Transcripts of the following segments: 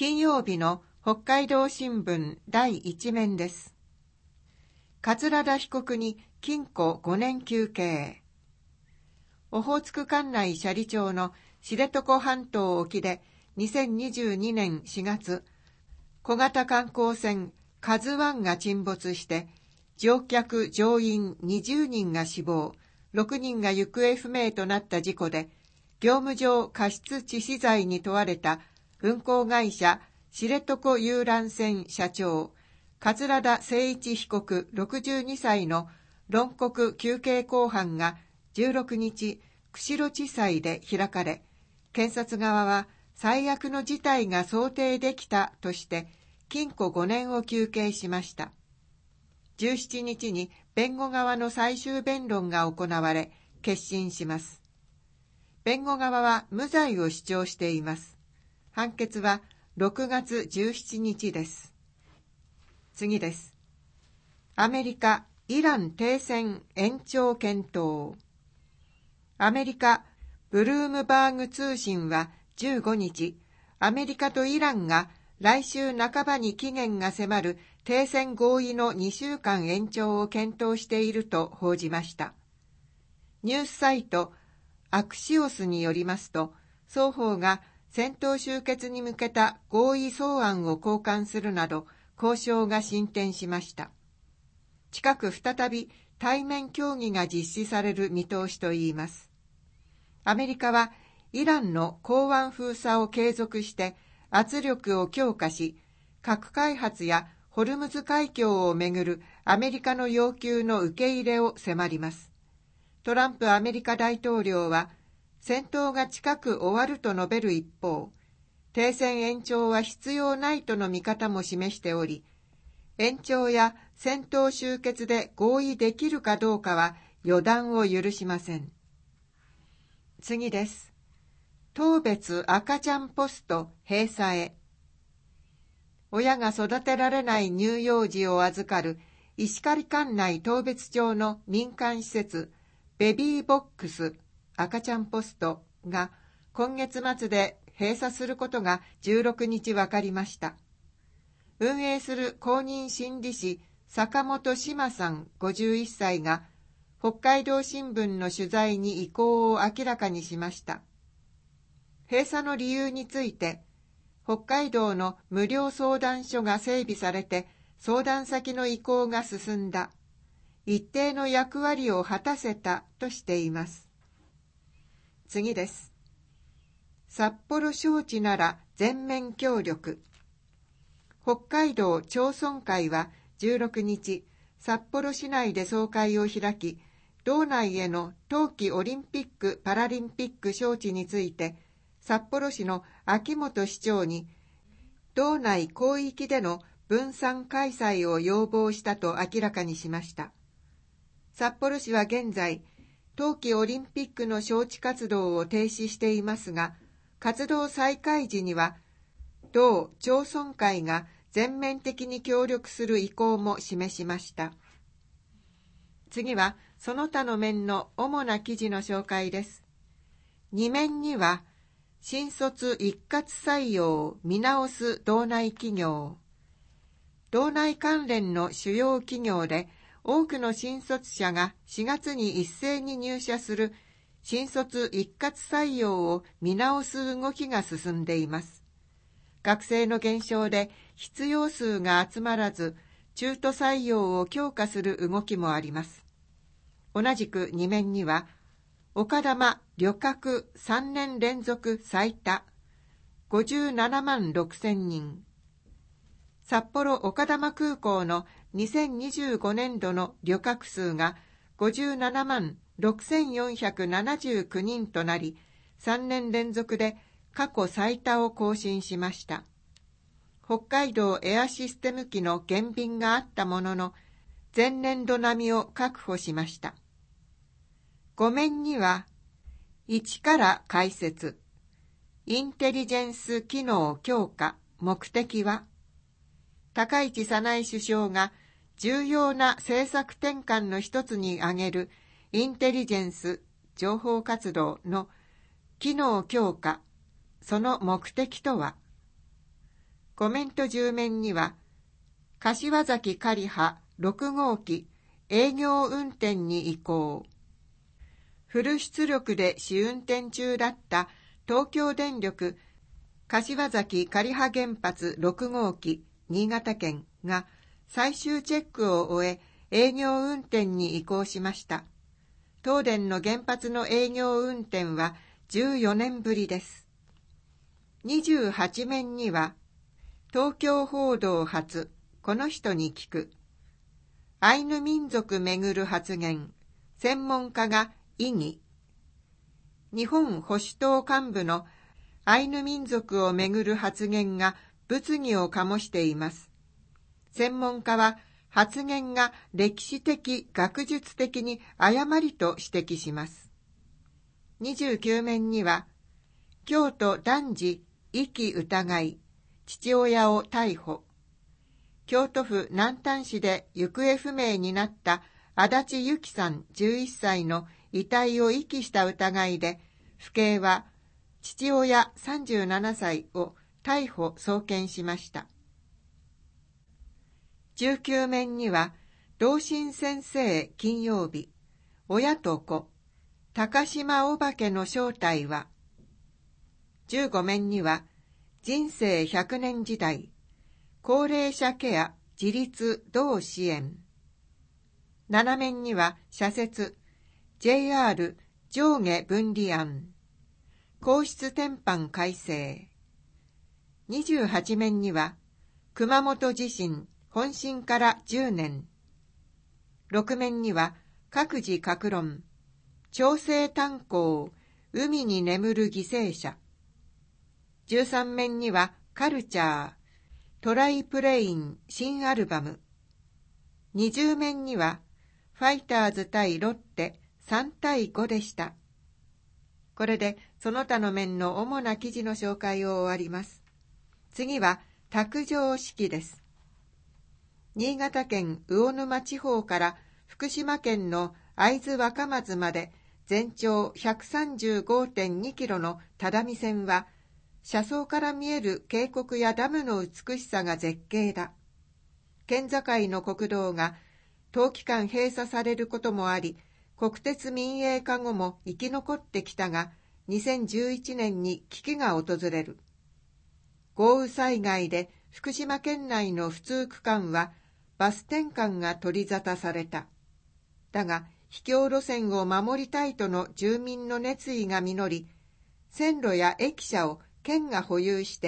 金曜日の北海道新聞第一面です。桂田被告に禁錮5年求刑。オホーツク管内斜里町の知床半島沖で2022年4月、小型観光船カズワンが沈没して、乗客乗員20人が死亡、6人が行方不明となった事故で、業務上過失致死罪に問われた運航会社知床遊覧船社長、桂田精一被告62歳の論告求刑公判が16日、釧路地裁で開かれ、検察側は最悪の事態が想定できたとして、禁錮5年を求刑しました。17日に弁護側の最終弁論が行われ、結審します。弁護側は無罪を主張しています。判決は6月17日です。次です。アメリカ・イラン停戦延長検討。アメリカ・ブルームバーグ通信は15日、アメリカとイランが来週半ばに期限が迫る停戦合意の2週間延長を検討していると報じました。ニュースサイトアクシオスによりますと、双方が戦闘終結に向けた合意草案を交換するなど、交渉が進展しました。近く再び対面協議が実施される見通しといいます。アメリカはイランの港湾封鎖を継続して圧力を強化し、核開発やホルムズ海峡をめぐるアメリカの要求の受け入れを迫ります。トランプアメリカ大統領は、戦闘が近く終わると述べる一方、停戦延長は必要ないとの見方も示しており、延長や戦闘終結で合意できるかどうかは予断を許しません。次です。当別赤ちゃんポスト閉鎖へ。親が育てられない乳幼児を預かる石狩管内当別町の民間施設、ベビーボックス赤ちゃんポストが今月末で閉鎖することが16日分かりました。運営する公認心理師坂本島さん51歳が北海道新聞の取材に意向を明らかにしました。閉鎖の理由について、北海道の無料相談所が整備されて相談先の移行が進んだ。一定の役割を果たせたとしています。次です。札幌招致なら全面協力。北海道町村会は16日、札幌市内で総会を開き、道内への冬季オリンピック・パラリンピック招致について、札幌市の秋元市長に、道内広域での分散開催を要望したと明らかにしました。札幌市は現在、冬季オリンピックの招致活動を停止していますが、活動再開時には、同町村会が全面的に協力する意向も示しました。次は、その他の面の主な記事の紹介です。2面には、新卒一括採用見直す道内企業。道内関連の主要企業で、多くの新卒者が4月に一斉に入社する新卒一括採用を見直す動きが進んでいます。学生の減少で必要数が集まらず、中途採用を強化する動きもあります。同じく2面には、丘珠旅客3年連続最多、57万6千人。札幌丘珠空港の2025年度の旅客数が57万6479人となり、3年連続で過去最多を更新しました。北海道エアシステム機の減便があったものの、前年度並みを確保しました。5面には、一から解説。インテリジェンス機能強化、目的は、高市早苗首相が重要な政策転換の一つに挙げるインテリジェンス情報活動の機能強化、その目的とは。 コメント10面には、柏崎刈羽6号機営業運転に移行。フル出力で試運転中だった東京電力柏崎刈羽原発6号機新潟県が最終チェックを終え営業運転に移行しました。東電の原発の営業運転は14年ぶりです。28面には、東京報道発、この人に聞く。アイヌ民族めぐる発言、専門家が異議。日本保守党幹部のアイヌ民族をめぐる発言が物議を醸しています。専門家は発言が歴史的、学術的に誤りと指摘します。29面には、京都男児遺棄疑い、父親を逮捕。京都府南丹市で行方不明になった足立由紀さん11歳の遺体を遺棄した疑いで、府警は父親37歳を逮捕・送検しました。19面には、同心先生金曜日、親と子、高島お化けの正体は。15面には、人生100年時代、高齢者ケア自立どう支援。7面には社説、JR 上下分離案、皇室典範改正。28面には、熊本地震本震から10年。6面には、各自各論、調整炭鉱、海に眠る犠牲者。13面には、カルチャー、トライプレイン新アルバム。20面には、ファイターズ対ロッテ3対5でした。これでその他の面の主な記事の紹介を終わります。次は卓上式です。新潟県魚沼地方から福島県の会津若松まで全長 135.2 キロの只見線は、車窓から見える渓谷やダムの美しさが絶景だ。県境の国道が冬期間閉鎖されることもあり、国鉄民営化後も生き残ってきたが、2011年に危機が訪れる。豪雨災害で福島県内の不通区間はバス転換が取り沙汰された。だが、秘境路線を守りたいとの住民の熱意が実り、線路や駅舎を県が保有して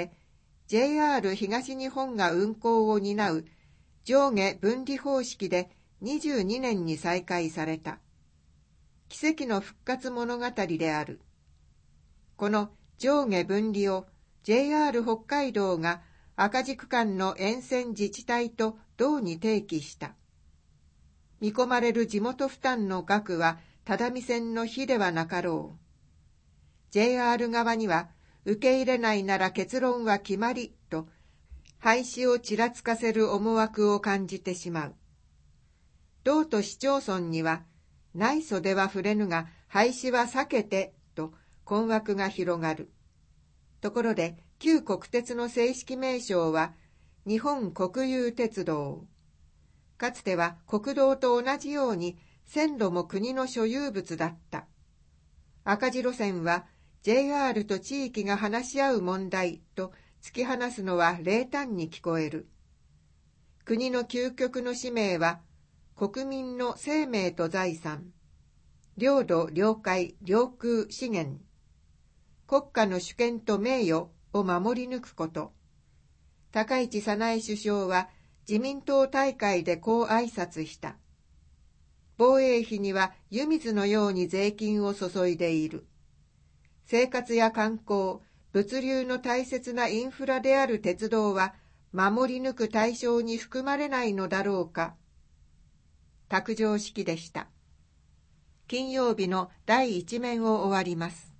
、JR 東日本が運行を担う上下分離方式で22年に再開された。奇跡の復活物語である。この上下分離を JR 北海道が赤字区間の沿線自治体と同に提起した。見込まれる地元負担の額は只見線の比ではなかろう。JR 側には受け入れないなら結論は決まりと廃止をちらつかせる思惑を感じてしまう。道と市町村には内訴では触れぬが廃止は避けてと困惑が広がる。ところで旧国鉄の正式名称は日本国有鉄道。かつては国道と同じように線路も国の所有物だった。赤字路線は JR と地域が話し合う問題と突き放すのは冷淡に聞こえる。国の究極の使命は国民の生命と財産、領土、領海、領空、資源、国家の主権と名誉を守り抜くこと。高市早苗首相は自民党大会でこう挨拶した。防衛費には湯水のように税金を注いでいる。生活や観光、物流の大切なインフラである鉄道は守り抜く対象に含まれないのだろうか。卓上式でした。金曜日の第一面を終わります。